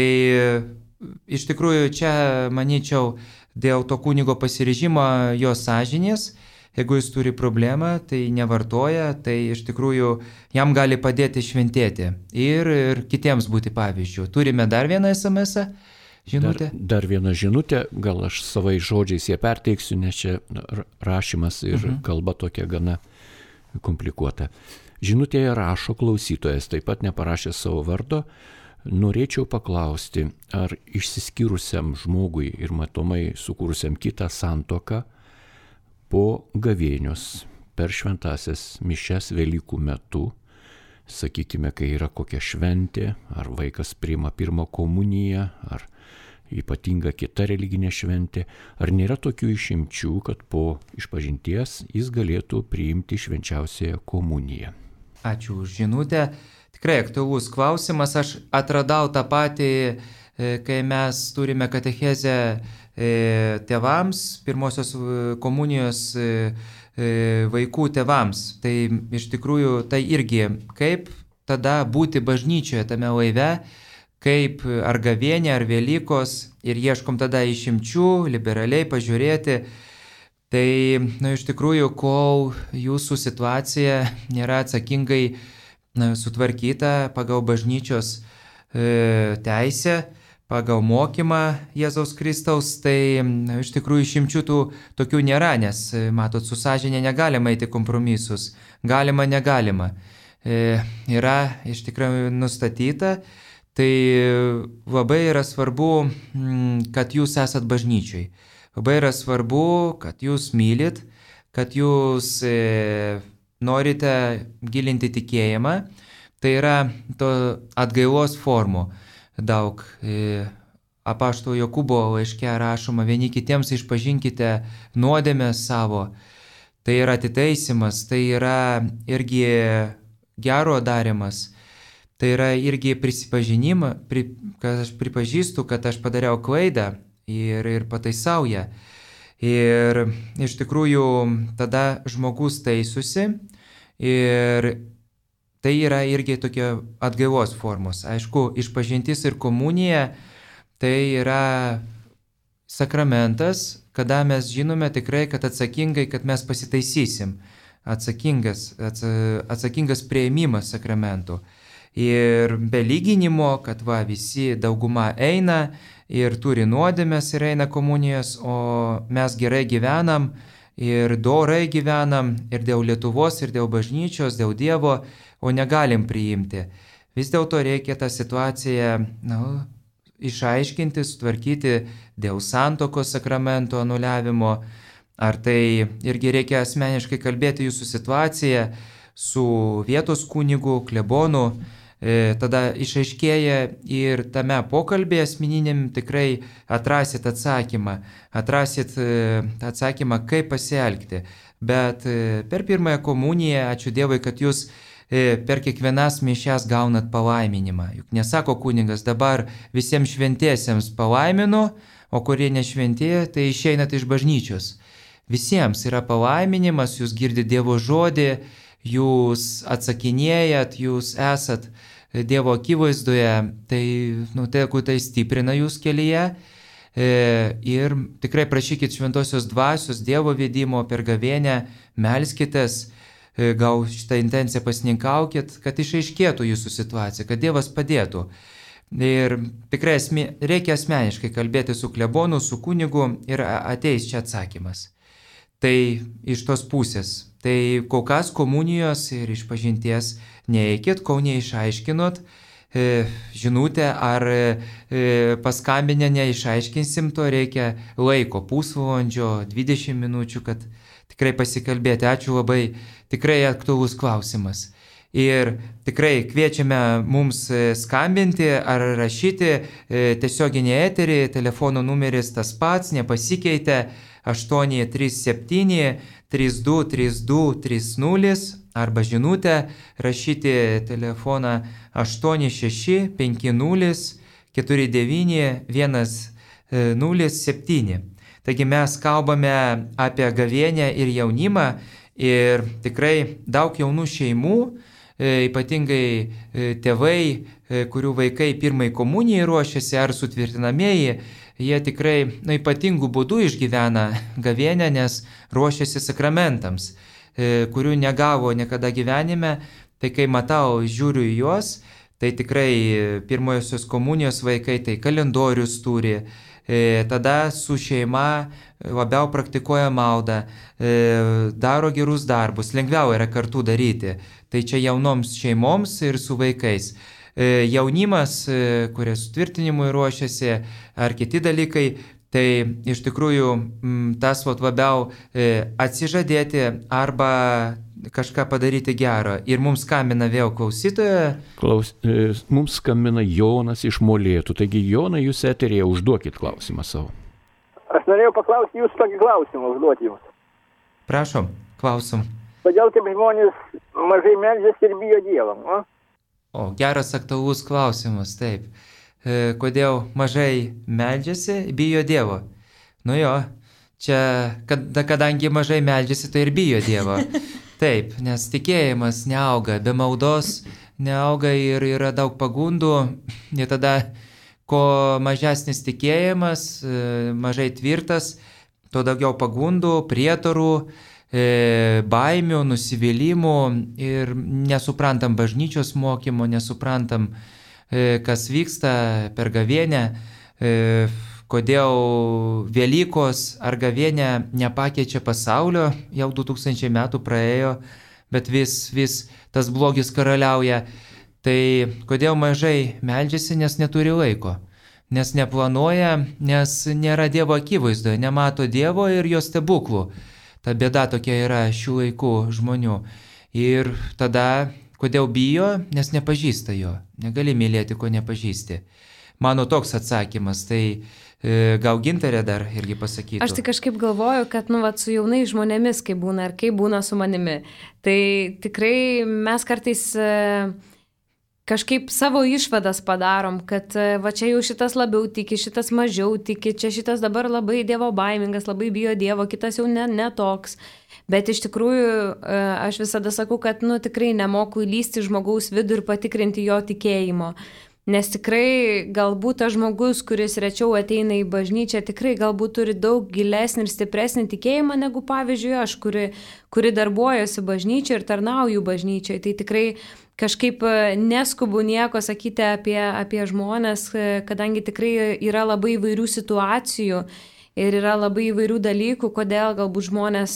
iš tikrųjų čia, manyčiau, dėl to kunigo pasiryžimo jo sąžinės, jeigu jis turi problemą, tai nevartoja, tai iš tikrųjų jam gali padėti šventėti ir kitiems būti pavyzdžiu. Turime dar vieną SMS-ą. Žinutė? Dar vieną žinutę, gal aš savai žodžiais ją perteiksiu, nes čia rašymas ir kalba tokia gana komplikuota. Žinutėje rašo klausytojas, taip pat neparašė savo vardo. Norėčiau paklausti, ar išsiskyrusiam žmogui ir matomai sukūrusiam kitą santuoką po gavėnios per šventasias mišias Velykų metu, sakykime, kai yra kokia šventė, ar vaikas priima pirmą komuniją, ar ypatinga kita religinė šventė, ar nėra tokių išimčių, kad po išpažinties jis galėtų priimti švenčiausiąją komuniją? Ačiū už žinutę. Tikrai aktualus klausimas. Aš atradau tą patį, kai mes turime katechezę tėvams, pirmosios komunijos vaikų tėvams. Tai iš tikrųjų tai irgi kaip tada būti bažnyčioje tame laive, kaip ar gavėnė, ar Velykos, ir ieškom tada išimčių, liberaliai pažiūrėti. Tai, iš tikrųjų, kol jūsų situacija nėra atsakingai sutvarkyta pagal bažnyčios teisę, pagal mokymą Jėzaus Kristaus, tai iš tikrųjų išimčių tokių nėra, nes, matot, su sąžinė negalima eiti kompromisus, galima, negalima. Yra iš tikrųjų nustatyta. Tai labai yra svarbu, kad jūs esat bažnyčiai. Labai yra svarbu, kad jūs mylit, kad jūs norite gilinti tikėjimą. Tai yra to atgailos formų daug. Apaštalo Jokūbo laiške rašoma, vieni kitiems išpažinkite nuodėmę savo. Tai yra atitaisimas, tai yra irgi gero darimas. Tai yra irgi prisipažinimą, kad aš pripažįstu, kad aš padariau klaidą ir pataisau ją. Ir iš tikrųjų tada žmogus taisosi ir tai yra irgi tokie atgailos formos. Aišku, išpažintis ir komunija tai yra sakramentas, kada mes žinome tikrai, kad atsakingai, kad mes pasitaisysim. Atsakingas priėmimas sakramentų. ir be lyginimo, kad visi dauguma eina ir turi nuodėmes ir eina komunijos, o mes gerai gyvenam ir dorai gyvenam ir dėl Lietuvos, ir dėl bažnyčios, dėl Dievo, o negalim priimti. Vis dėlto reikia tą situaciją išaiškinti, sutvarkyti dėl santuokos sakramento anuliavimo. Ar tai irgi reikia asmeniškai kalbėti jūsų situaciją su vietos kunigu, klebonu. Tada išaiškėja ir tame pokalbėje asmeniniam tikrai atrasit atsakymą. Atrasit atsakymą, kaip pasielgti. Bet per pirmąją komuniją, ačiū Dievui, kad jūs per kiekvienas mišias gaunat palaiminimą. Juk nesako kunigas, dabar visiems šventiesiems palaiminu, o kurie nešventieji, tai išeinat iš bažnyčios. Visiems yra palaiminimas, jūs girdite Dievo žodį, jūs atsakinėjat, jūs esat Dievo akivaizdoje, tai stiprina jūs kelyje. Ir tikrai prašykit šventosios dvasios, Dievo vedimo per gavėnią, melskitės, gal šitą intenciją pasninkaukit, kad išaiškėtų jūsų situacija, kad Dievas padėtų. Ir tikrai reikia asmeniškai kalbėti su klebonu, su kunigu ir ateis čia atsakymas. Tai iš tos pusės. Tai kol kas komunijos ir išpažinties neeikit, kol neišaiškinot žinutę ar paskambinę neišaiškinsim, to reikia laiko, pusvalandžio, 20 minučių, kad tikrai pasikalbėti. Ačiū labai, tikrai aktualus klausimas. Ir tikrai kviečiame mums skambinti ar rašyti tiesioginį eterį, telefono numeris tas pats, nepasikeitė 837 32 32 30 arba žinutę rašyti telefoną 86 50 49 107. Taigi mes kalbame apie gavėnią ir jaunimą ir tikrai daug jaunų šeimų, ypatingai tėvai, kurių vaikai pirmai komunijai ruošiasi ar sutvirtinamieji, jie tikrai ypatingų būdų išgyvena gavėnę, nes ruošiasi sakramentams, kurių negavo niekada gyvenime. Tai kai matau, žiūriu į juos, tai tikrai pirmosios komunijos vaikai tai kalendorius turi, tada su šeima labiau praktikuoja maldą, daro gerus darbus, lengviau yra kartu daryti. Tai čia jaunoms šeimoms ir su vaikais. Jaunimas, kurie sutvirtinimui ruošiasi, ar kiti dalykai, tai iš tikrųjų tas labiau atsižadėti arba kažką padaryti gero. Ir mums skambina vėl klausytoja. Mums skambina Jonas iš Molėtų. Taigi, Jonai, jūs eterėje užduokit klausimą savo. Aš norėjau paklausti jūs tokį klausimą, užduoti jums. Prašom, klausom. Kodėl taip žmonės mažai meldžiasi ir bijo Dievo? O, geras aktualus klausimas, taip. Kodėl mažai meldžiasi, bijo Dievo? Nu jo, čia, kadangi mažai meldžiasi, tai ir bijo Dievo. Taip, nes tikėjimas neauga, be maldos neauga ir yra daug pagundų. Ir tada, ko mažesnis tikėjimas, mažai tvirtas, to daugiau pagundų, prietarų, baimių, nusivylimų ir nesuprantam bažnyčios mokymo, nesuprantam, kas vyksta per gavėnę, kodėl Velykos ar gavėnė nepakeičia pasaulio, jau 2000 metų praėjo, bet vis tas blogis karaliauja. Tai kodėl mažai meldžiasi, nes neturi laiko, nes neplanuoja, nes nėra Dievo akivaizdoje, nemato Dievo ir jo stebuklų. Ta bėda tokia yra šių laikų žmonių. Ir tada, kodėl bijo, nes nepažįsta jo. Negali mylėti, ko nepažįsti. Mano toks atsakymas, tai gal Gintarė dar irgi pasakytų. Aš tai kažkaip galvoju, kad su jaunais žmonėmis, kaip būna ir kaip būna su manimi. Tai tikrai mes kartais kažkaip savo išvadas padarom, kad va čia jau šitas labiau tiki, šitas mažiau tiki, čia šitas dabar labai Dievo baimingas, labai bijo Dievo, kitas jau ne toks. Bet iš tikrųjų aš visada sakau, kad tikrai nemoku įlysti žmogaus vidų ir patikrinti jo tikėjimo. Nes tikrai galbūt tas žmogus, kuris rečiau ateina į bažnyčią, tikrai galbūt turi daug gilesnį ir stipresnį tikėjimą negu pavyzdžiui aš, kuri darbuojuosi bažnyčiai ir tarnauju bažnyčiai. Tai tikrai kažkaip neskubu nieko sakyti apie žmonės, kadangi tikrai yra labai įvairių situacijų ir yra labai įvairių dalykų, kodėl galbūt žmonės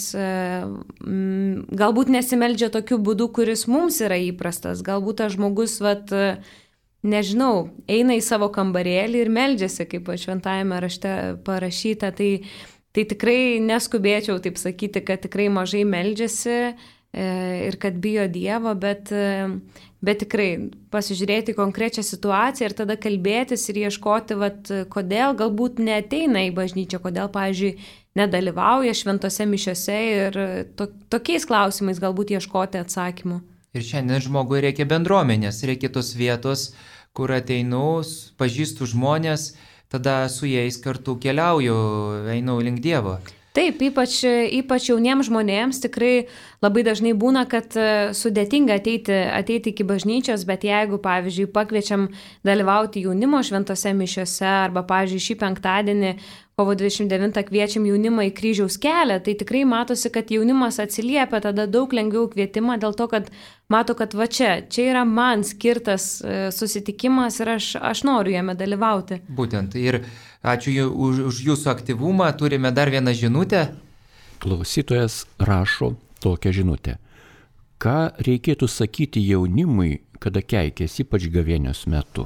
galbūt nesimeldžia tokiu būdu, kuris mums yra įprastas. Galbūt tas žmogus, nežinau, eina į savo kambarėlį ir meldžiasi, kaip šventajame rašte parašyta. Tai tikrai neskubėčiau taip sakyti, kad tikrai mažai meldžiasi ir kad bijo Dievo, bet tikrai pasižiūrėti konkrečią situaciją ir tada kalbėtis ir ieškoti, kodėl galbūt neateina į bažnyčią, kodėl, pavyzdžiui, nedalyvauja šventose mišiose ir tokiais klausimais galbūt ieškoti atsakymų. Ir šiandien žmogui reikia bendruomenės, reikia tos vietos, kur ateinu, pažįstu žmonės, tada su jais kartu keliauju, einu link Dievo. Taip, ypač jauniems žmonėms tikrai labai dažnai būna, kad sudėtinga ateiti iki bažnyčios, bet jeigu, pavyzdžiui, pakviečiam dalyvauti jaunimo šventose mišiose arba, pavyzdžiui, šį penktadienį, kovo 29 kviečiam jaunimą į kryžiaus kelią, tai tikrai matosi, kad jaunimas atsiliepia tada daug lengviau kvietimą dėl to, kad mato, kad čia yra man skirtas susitikimas ir aš noriu jame dalyvauti. Būtent. Ir ačiū už jūsų aktyvumą. Turime dar vieną žinutę. Klausytojas rašo tokią žinutę. Ką reikėtų sakyti jaunimui, kada keikės, ypač gavėnios metu?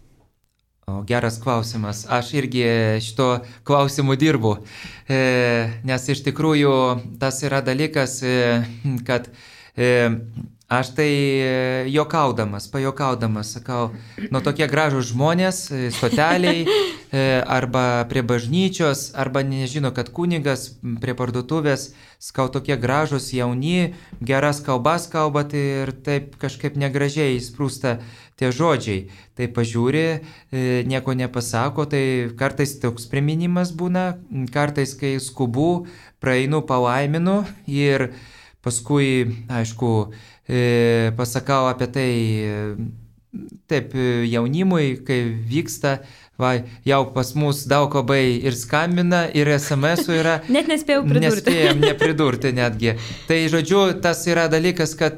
Geras klausimas. Aš irgi šito klausimu dirbu, nes iš tikrųjų tas yra dalykas, kad aš tai pajokaudamas sakau, tokie gražūs žmonės stoteliai arba prie bažnyčios, arba nežino, kad kunigas prie parduotuvės, sakau, tokie gražūs, jauni, geras kalbas kalbat ir taip kažkaip negražiai įsprūsta tie žodžiai. Tai pažiūri, nieko nepasako, tai kartais toks priminimas būna, kartais, kai skubu, praeinu, palaiminu ir paskui, aišku, pasakau apie tai taip jaunimui, kai vyksta, jau pas mus daug labai ir skambina, ir SMS-ų yra. Net nespėjau pridurti. Nespėjom nepridurti netgi. Tai, žodžiu, tas yra dalykas, kad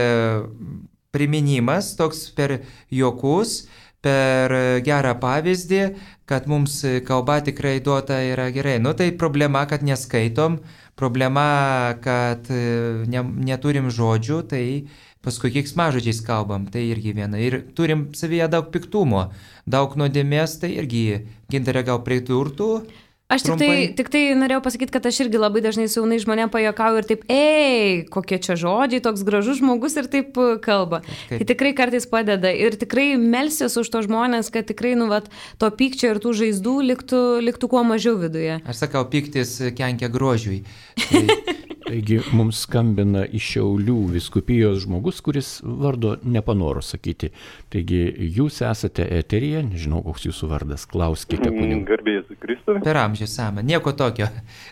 priminimas toks per juokus, per gerą pavyzdį, kad mums kalba tikrai duota yra gerai. Tai problema, kad neskaitom, problema, kad neturim žodžių, tai paskui keiksmažodžiais kalbam, tai irgi viena. Ir turim savyje daug piktumo, daug nuodėmės, tai irgi Gintarė gal pridurtų. Aš tik tai norėjau pasakyti, kad aš irgi labai dažnai su jaunais žmonėm pajuokauju ir taip, kokie čia žodžiai, toks gražus žmogus ir taip kalba. Tai tikrai kartais padeda ir tikrai melsiuos už to žmonės, kad tikrai, to pykčio ir tų žaizdų liktų kuo mažiau viduje. Aš sakau, pyktis kenkia grožiui. Taigi mums skambina iš Šiaulių vyskupijos žmogus, kuris vardo nepanoro sakyti. Taigi jūs esate eteryje, nežinau, koks jūsų vardas, klauskite kunigų. Garbė Jėzui Kristui. Per amžius sama, nieko tokio.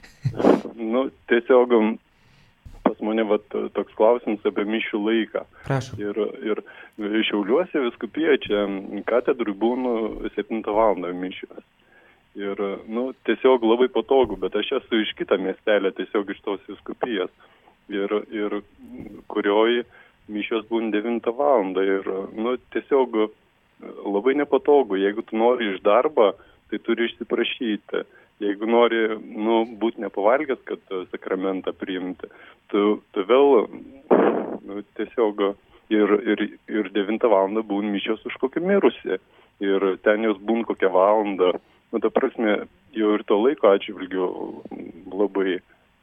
Tiesiog pas mane toks klausimas apie mišių laiką. Prašau. Ir Šiauliuose vyskupija čia katedrui būna 7 valandą mišios. Ir, tiesiog labai patogu, bet aš esu iš kitą miestelę, tiesiog iš tos vyskupijos. Ir kurioj mišios būna 9 valandą. Ir, tiesiog labai nepatogu. Jeigu tu nori iš darbo, tai turi išsiprašyti. Jeigu nori, būti nepavalgęs, kad sakramentą priimti, tu vėl, tiesiog ir 9 valandą būna mišios už kokį mirusį. Ir ten jos būna kokią valandą. Ta prasme, jau ir to laiko atžvilgiu labai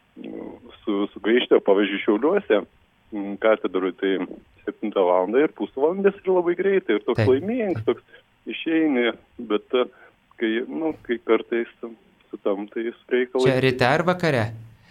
sugaištė, pavyzdžiui, Šiauliuose katedrui, tai 7 valandą ir pusvalandis ir labai greitai, ir toks laimingas, toks išeini, bet kai kartais sutampa tai su reikalai. Čia ryte ar vakare?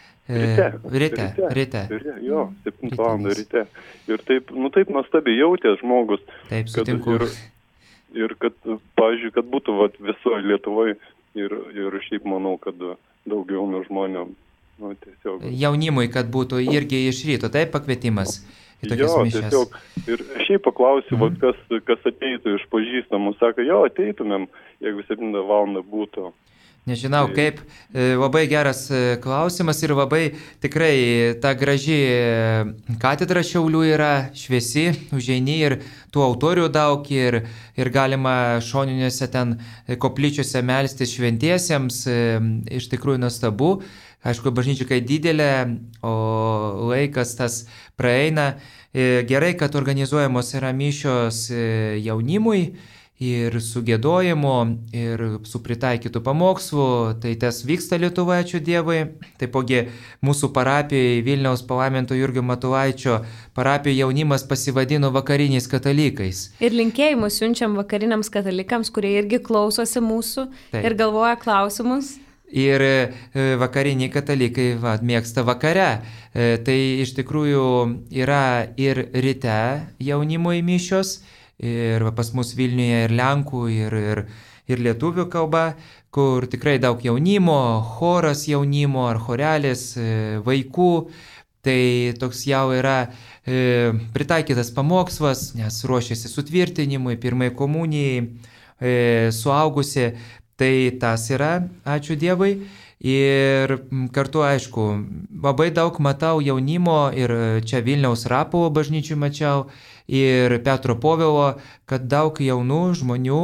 Ryte. Jo, 7 valandą ryte. Ir taip nuostabiai jautės žmogus. Taip, sutinku. Ir kad, pavyzdžiui, kad būtų visoje Lietuvoje ir šiaip manau, kad daugiau žmonių, tiesiog. Jaunimui, kad būtų irgi iš ryto, taip pakvietimas į tokias mišias. Tiesiog. Ir šiaip paklausiu, kas ateitų iš pažįstamų, sako, ateitumėm, jeigu 7 valandą būtų. Nežinau kaip, labai geras klausimas ir labai tikrai ta graži katedra Šiaulių yra šviesi, užeini ir tų autorių daug ir galima šoniniuose ten koplyčiuose melstis šventiesiems, iš tikrųjų nuostabu. Aišku, bažnyčia kai didelė, o laikas tas praeina. Gerai, kad organizuojamos yra mišios jaunimui ir su giedojimu, ir su pritaikytų pamokslų, tai tas vyksta Lietuvoje, ačiū Dievui. Taipogi mūsų parapijoje Vilniaus palaiminto Jurgio Matulaičio parapijoje jaunimas pasivadino vakariniais katalikais. Ir linkėjimus siunčiam vakariniams katalikams, kurie irgi klausosi mūsų ir galvoja klausimus. Ir vakariniai katalikai mėgsta vakare. Tai iš tikrųjų yra ir ryte jaunimo mišios, ir pas mus Vilniuje ir lenkų, ir lietuvių kalba, kur tikrai daug jaunimo, choras jaunimo ar chorelis, vaikų. Tai toks jau yra pritaikytas pamokslas, nes ruošiasi sutvirtinimui, pirmai komunijai, suaugusi. Tai tas yra, ačiū Dievui. Ir kartu, aišku, labai daug matau jaunimo ir čia Vilniaus Rapovo bažnyčių mačiau ir Petro Povilo, kad daug jaunų žmonių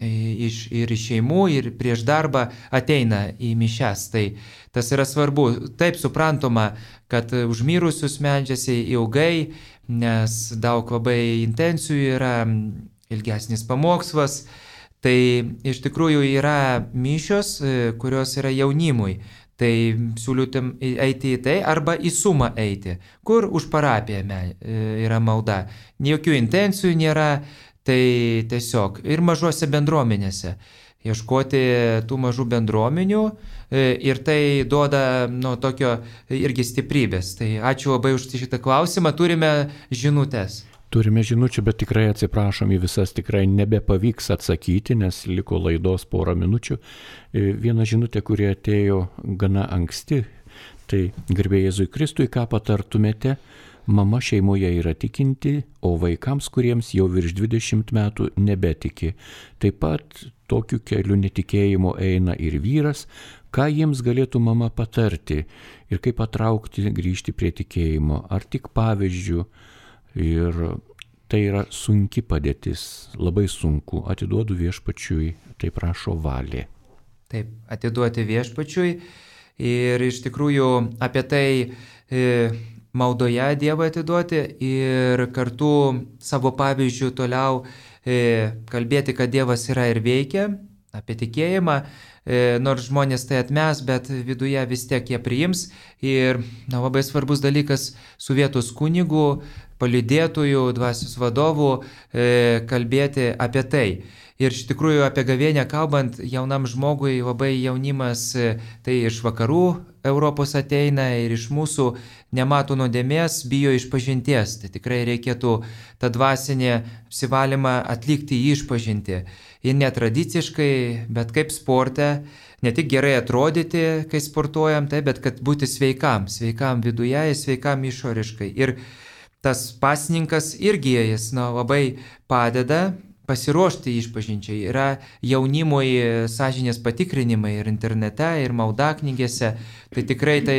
ir iš šeimų ir prieš darbą ateina į mišias. Tai tas yra svarbu. Taip suprantama, kad užmirusius meldžiasi ilgai, nes daug labai intencijų yra, ilgesnis pamokslas. Tai iš tikrųjų yra mišios, kurios yra jaunimui. Tai siūlytum eiti į tai arba į sumą eiti, kur už parapiją yra malda. Jokių intencijų nėra, tai tiesiog ir mažose bendruomenėse. Ieškoti tų mažų bendruomenių ir tai duoda tokio irgi stiprybės. Tai ačiū labai už šitą klausimą, turime žinutes. Turime žinučių, bet tikrai atsiprašom, į visas tikrai nebepavyks atsakyti, nes liko laidos porą minučių. Viena žinutė, kuri atėjo gana anksti, tai garbė Jėzui Kristui, ką patartumėte? Mama šeimoje yra tikinti, o vaikams, kuriems jau virš 20 metų nebetiki. Taip pat tokiu keliu netikėjimo eina ir vyras. Ką jiems galėtų mama patarti ir kaip patraukti, grįžti prie tikėjimo? Ar tik pavyzdžių? Ir tai yra sunki padėtis, labai sunku. Atiduodu viešpačiui, taip prašo Valė. Taip, atiduoti viešpačiui ir iš tikrųjų apie tai maldoje Dievą atiduoti ir kartu savo pavyzdžių toliau kalbėti, kad Dievas yra ir veikia, apie tikėjimą. Nors žmonės tai atmes, bet viduje vis tiek jie priims. Ir labai svarbus dalykas su vietos kunigu, palydėtojų, dvasios vadovų kalbėti apie tai. Ir iš tikrųjų apie gavėnią kalbant, jaunam žmogui labai jaunimas tai iš vakarų Europos ateina ir iš mūsų nemato nuodėmės, bijo išpažinties. Tai tikrai reikėtų tą dvasinį apsivalymą atlikti išpažinti. Ir netradiciškai, bet kaip sporte, ne tik gerai atrodyti, kai sportuojam, tai, bet kad būti sveikam viduje ir sveikam išoriškai. Ir tas pasninkas irgi jis labai padeda pasiruošti išpažinčiai. Yra jaunimui sąžinės patikrinimai ir internete, ir maldaknygėse. Tai tikrai tai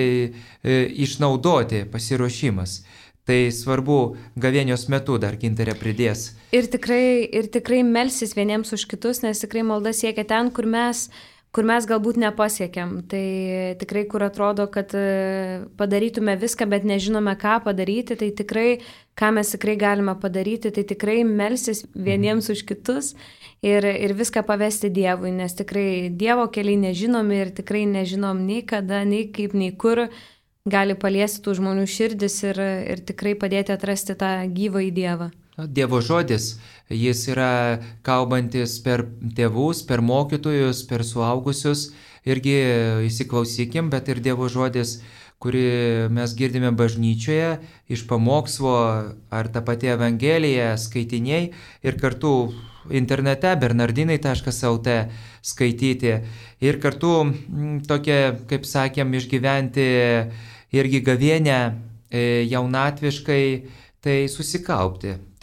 išnaudoti pasiruošimas. Tai svarbu gavėnios metu dar Gintarė pridės. Ir tikrai melsis vieniems už kitus, nes tikrai malda siekia ten, kur mes galbūt nepasiekiam. Tai tikrai, kur atrodo, kad padarytume viską, bet nežinome, ką padaryti, tai tikrai, ką mes tikrai galime padaryti, tai tikrai melsis vieniems už kitus ir viską pavesti Dievui, nes tikrai Dievo keliai nežinomi ir tikrai nežinom nei kada, nei kaip, nei kur gali paliesti tų žmonių širdis ir tikrai padėti atrasti tą gyvą į Dievą. Dievo žodis, jis yra kalbantis per tėvus, per mokytojus, per suaugusius, irgi įsiklausykim, bet ir Dievo žodis, kurį mes girdime bažnyčioje, iš pamokslo ar ta pati Evangelija, skaitiniai ir kartu internete bernardinai.lt skaityti ir kartu tokia, kaip sakėm, išgyventi irgi gavėnę jaunatviškai, tai susikaupti.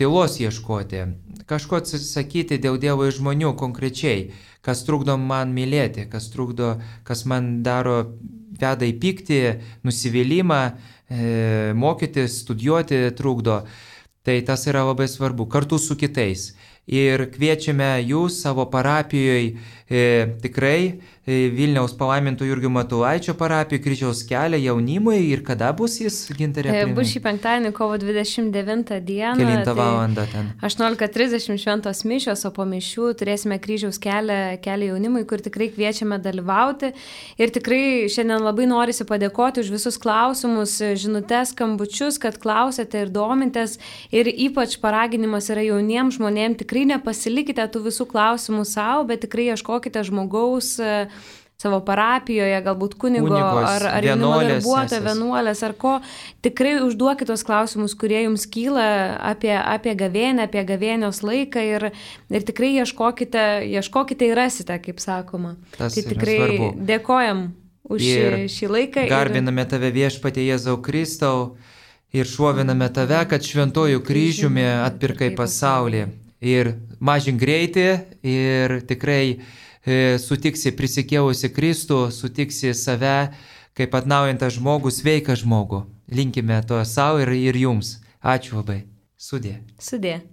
tylos ieškoti, kažko atsisakyti dėl Dievo ir žmonių konkrečiai, kas trukdo man mylėti, kas trukdo, kas man daro, veda į pyktį, nusivylimą, mokytis, studijuoti trukdo. Tai tas yra labai svarbu, kartu su kitais. Ir kviečiame jūs savo parapijoje tikrai Vilniaus palaiminto Jurgio Matulaičio parapijoje Kryžiaus kelią jaunimui ir kada bus jis, Gintarė? Bus šį penktadienį, kovo 29 dieną. Kelintą valandą ten? 18:30 šventos mišios, o po mišių turėsime Kryžiaus kelią jaunimui, kur tikrai kviečiame dalyvauti. Ir tikrai šiandien labai norisi padėkoti už visus klausimus, žinutes, skambučius, kad klausėte ir domintės. Ir ypač paraginimas yra jauniems žmonėms, tikrai nepasilikite tų visų klausimų savo, bet tikrai ieškokite žmogaus savo parapijoje, galbūt kunigo ar jaunimo darbuotojo, vienuolės ar ko. Tikrai užduokite tos klausimus, kurie jums kyla apie gavėnę, apie gavėnios laiką ir tikrai ieškokite ir rasite, kaip sakoma. Tas tai tikrai svarbu. Dėkojam už šį laiką. Garbiname tave viešpatie Jėzau Kristau ir šloviname tave, kad šventojų kryžiumi atpirkai pasaulį. Ir mažink greitį ir tikrai sutiksi prisikėlusi Kristų, sutiksi save kaip atnaujintą žmogų, sveiką žmogų. Linkime to savo ir jums. Ačiū labai. Sudie. Sudie.